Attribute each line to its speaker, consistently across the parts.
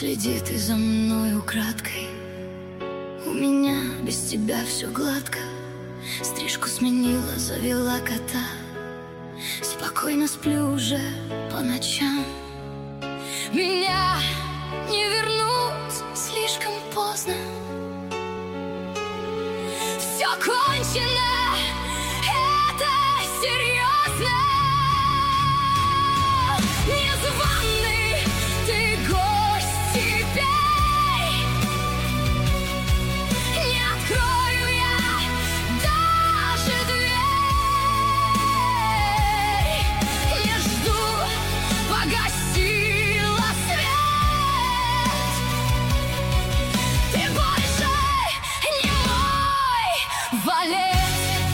Speaker 1: Следи ты за мной украдкой. У меня без тебя все гладко. Стрижку сменила, завела кота. Спокойно сплю уже по ночам. Меня не вернуть слишком поздно. Все кончено, это серьезно. Незваный ты гость теперь. Не открою я даже дверь. Не жду, погасила свет. Ты больше не мой валет.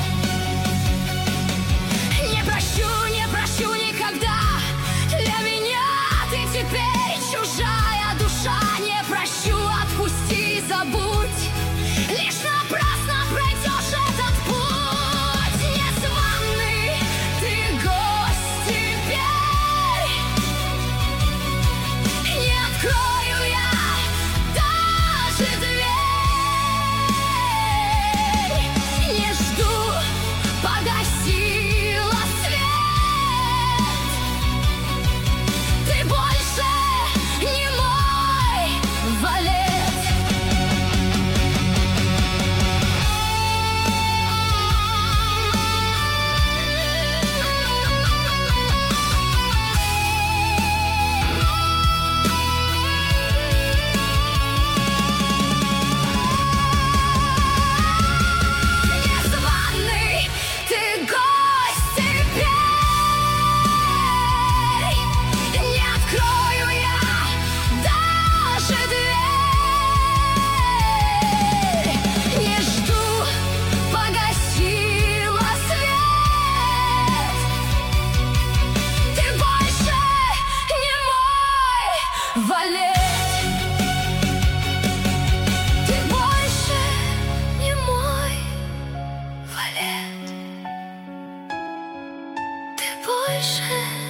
Speaker 1: Не прощу никогда. Для меня ты теперь чужая душа. Не прощу, отпусти и забудь. Лишь напрасно пройдешь этот путь. Незваный ты гость теперь. Не открою я даже дверь. Не жду, погасила свет. Ты больше не мой валет. Незваный ты гость теперь. Не открою я даже дверь. Не жду, погасила свет. Ты больше не мой валет. Ты больше не мой валет. Ты больше